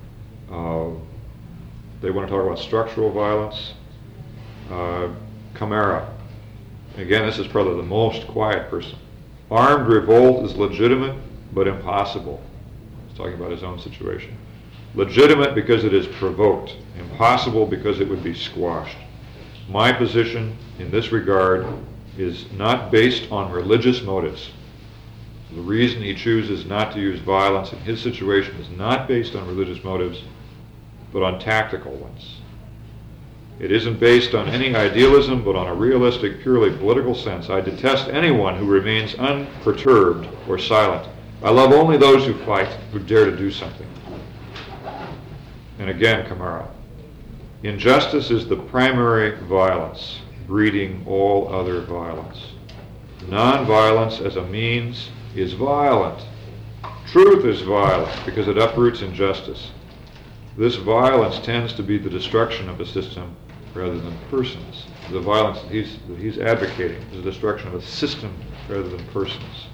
They want to talk about structural violence. Camara, again, this is probably the most quiet person. Armed revolt is legitimate, but impossible. He's talking about his own situation. Legitimate because it is provoked. Impossible because it would be squashed. My position in this regard is not based on religious motives. The reason he chooses not to use violence in his situation is not based on religious motives, but on tactical ones. It isn't based on any idealism, but on a realistic, purely political sense. I detest anyone who remains unperturbed or silent. I love only those who fight, who dare to do something. And again, Camara, injustice is the primary violence, breeding all other violence. Nonviolence as a means is violent. Truth is violent because it uproots injustice. This violence tends to be the destruction of a system rather than persons. The violence that he's advocating is the destruction of a system rather than persons.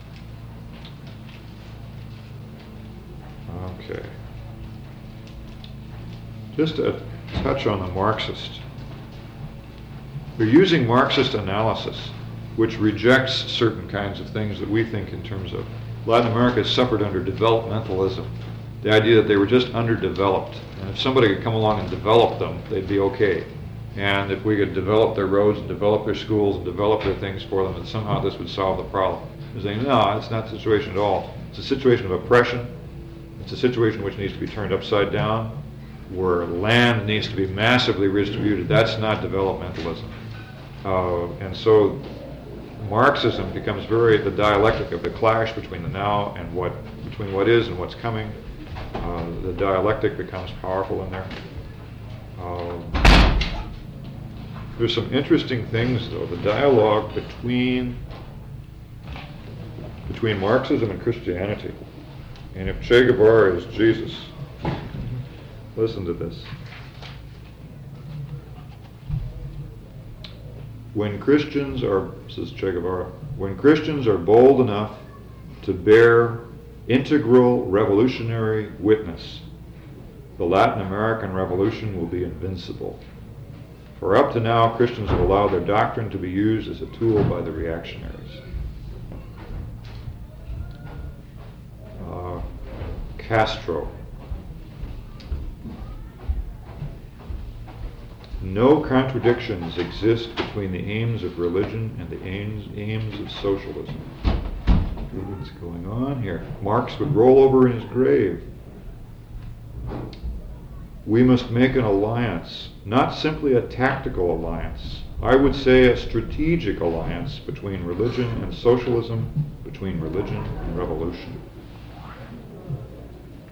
Okay. Just a touch on the Marxist. They're using Marxist analysis, which rejects certain kinds of things that we think in terms of Latin America has suffered under developmentalism. The idea that they were just underdeveloped. And if somebody could come along and develop them, they'd be okay. And if we could develop their roads and develop their schools and develop their things for them, and somehow this would solve the problem. They're saying, no, it's not the situation at all. It's a situation of oppression. It's a situation which needs to be turned upside down, where land needs to be massively redistributed. That's not developmentalism. And so Marxism becomes the dialectic of the clash between the now and between what is and what's coming. The dialectic becomes powerful in there. There's some interesting things, though. The dialogue between Marxism and Christianity. And if Che Guevara is Jesus, listen to this. Says Che Guevara, when Christians are bold enough to bear integral revolutionary witness, the Latin American Revolution will be invincible. For up to now, Christians have allowed their doctrine to be used as a tool by the reactionaries. Castro. No contradictions exist between the aims of religion and the aims of socialism. What's going on here? Marx would roll over in his grave. We must make an alliance, not simply a tactical alliance. I would say a strategic alliance between religion and socialism, between religion and revolution.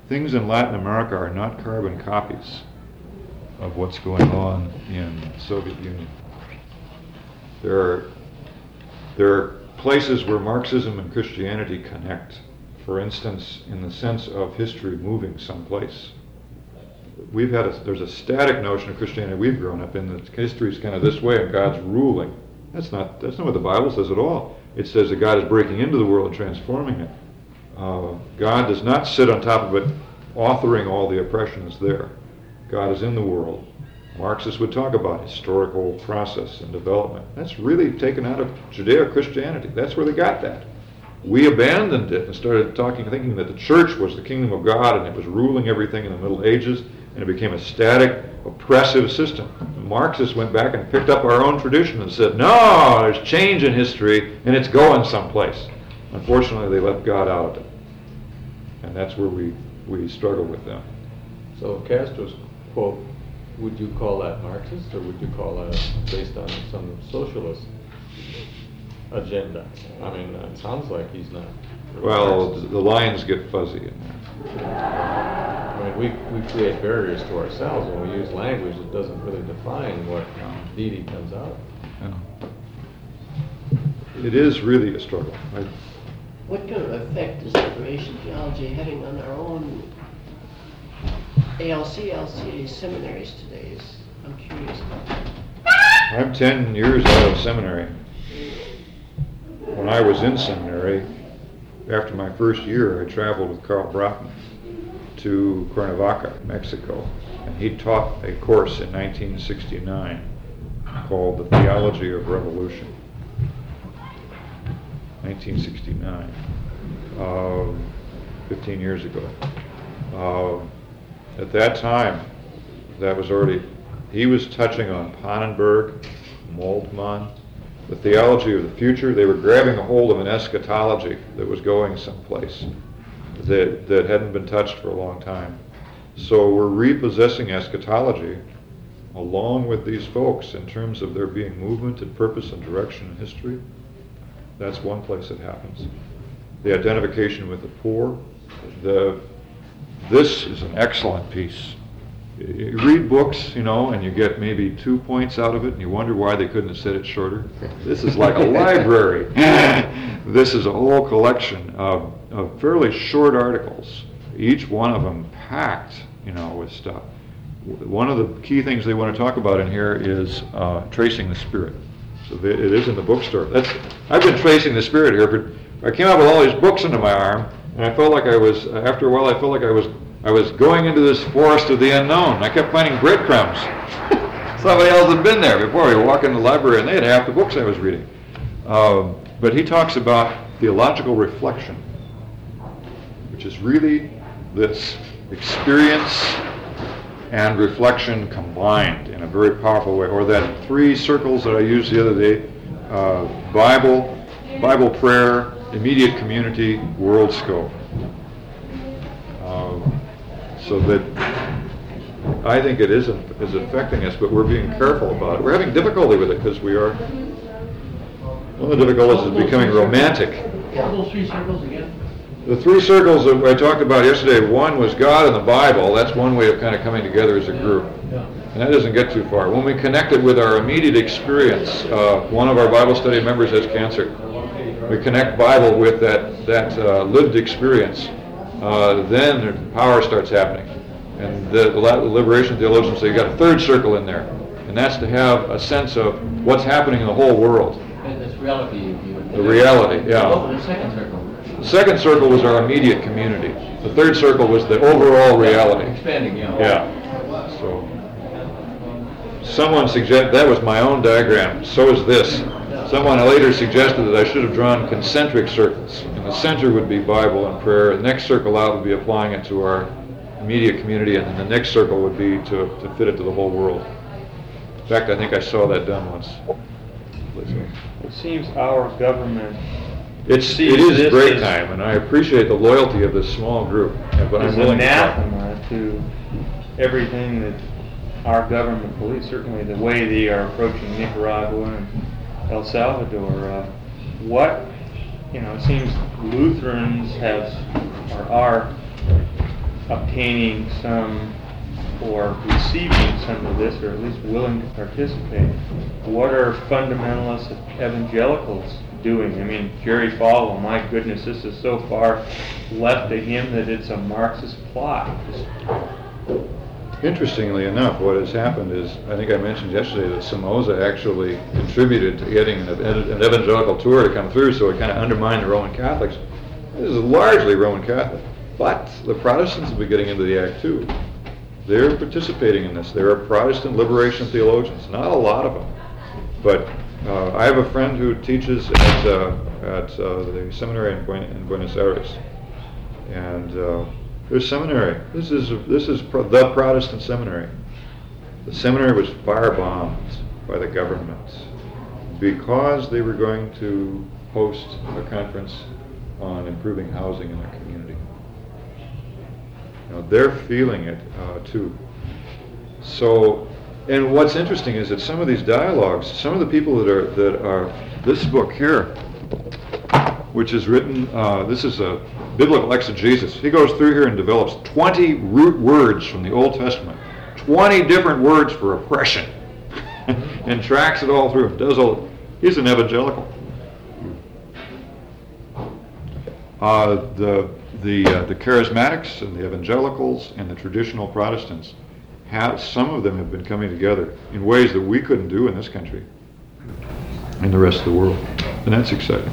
things in Latin America are not carbon copies of what's going on in the Soviet Union. There are places where Marxism and Christianity connect. For instance, in the sense of history moving someplace. There's a static notion of Christianity we've grown up in, that history is kind of this way and God's ruling. That's not what the Bible says at all. It says that God is breaking into the world and transforming it. God does not sit on top of it, authoring all the oppressions there. God is in the world. Marxists would talk about historical process and development. That's really taken out of Judeo-Christianity. That's where they got that. We abandoned it and started thinking that the church was the kingdom of God and it was ruling everything in the Middle Ages, and it became a static, oppressive system. The Marxists went back and picked up our own tradition and said, no, there's change in history and it's going someplace. Unfortunately, they left God out of it. And that's where we struggle with them. So Castro's quote, would you call that Marxist, or would you call that based on some socialist agenda? I mean, it sounds like he's not. Really Well, Marxist. the lines get fuzzy in there. I mean, we create barriers to ourselves when we use language that doesn't really define what deity comes out of. It is really a struggle. What kind of effect is liberation theology having on our own ALC, LCA seminaries today? I'm curious about that. I'm 10 years out of seminary. When I was in seminary, after my first year, I traveled with Karl Brachman to Cuernavaca, Mexico, and he taught a course in 1969 called The Theology of Revolution. 1969, 15 years ago. At that time, he was touching on Pannenberg, Moltmann, the theology of the future. They were grabbing a hold of an eschatology that was going someplace that hadn't been touched for a long time. So we're repossessing eschatology along with these folks in terms of there being movement and purpose and direction in history. That's one place it happens. The identification with the poor. This is an excellent piece. You read books, and you get maybe 2 points out of it, and you wonder why they couldn't have said it shorter. This is like a library. This is a whole collection of fairly short articles, each one of them packed, with stuff. One of the key things they want to talk about in here is tracing the spirit. So it is in the bookstore. I've been tracing the spirit here, but I came out with all these books under my arm, and I felt like after a while, I was going into this forest of the unknown. I kept finding breadcrumbs. Somebody else had been there before. We walk in the library, and they had half the books I was reading. But he talks about theological reflection, which is really this experience and reflection combined in a very powerful way. Or that 3 circles that I used the other day: Bible prayer, immediate community, world scope. So that I think it is affecting us, but we're being careful about it. We're having difficulty with it because we are. One of the difficulties is becoming romantic. Yeah, those 3 circles again. The 3 circles that I talked about yesterday, one was God and the Bible. That's one way of kind of coming together as a group. And that doesn't get too far. When we connect it with our immediate experience, one of our Bible study members has cancer. We connect Bible with that lived experience. Then the power starts happening. And the liberation theologians say you've got a 3rd circle in there. And that's to have a sense of what's happening in the whole world. And this reality. The reality, yeah. Oh, the 2nd circle. The 2nd circle was our immediate community. The 3rd circle was the overall reality. Expanding, Yeah. So someone suggested, that was my own diagram, so is this. Someone later suggested that I should have drawn concentric circles. And the center would be Bible and prayer. The next circle out would be applying it to our immediate community, and then the next circle would be to fit it to the whole world. In fact, I think I saw that done once. It seems our government It sees is this break as- time, and I appreciate the loyalty of this small group, but I'm is willing to talk. anathema to everything that our government believes, certainly the way they are approaching Nicaragua and El Salvador. It seems Lutherans are obtaining some or receiving some of this, or at least willing to participate. What are fundamentalist evangelicals doing? I mean, Jerry Falwell, my goodness, this is so far left of him that it's a Marxist plot. Interestingly enough, what has happened is, I think I mentioned yesterday that Somoza actually contributed to getting an evangelical tour to come through, so it kind of undermined the Roman Catholics. This is largely Roman Catholic, but the Protestants will be getting into the act too. They're participating in this. There are Protestant liberation theologians, not a lot of them, but I have a friend who teaches at the seminary in Buenos Aires, and their seminary. This is the Protestant seminary. The seminary was firebombed by the government because they were going to host a conference on improving housing in their community. Now they're feeling it too. So, and what's interesting is that some of these dialogues, some of the people that are this book here, which is written, this is a biblical exegesis. He goes through here and develops 20 root words from the Old Testament, 20 different words for oppression, and tracks it all through. He's an evangelical. The charismatics and the evangelicals and the traditional Protestants, some of them have been coming together in ways that we couldn't do in this country, in the rest of the world, and that's exciting.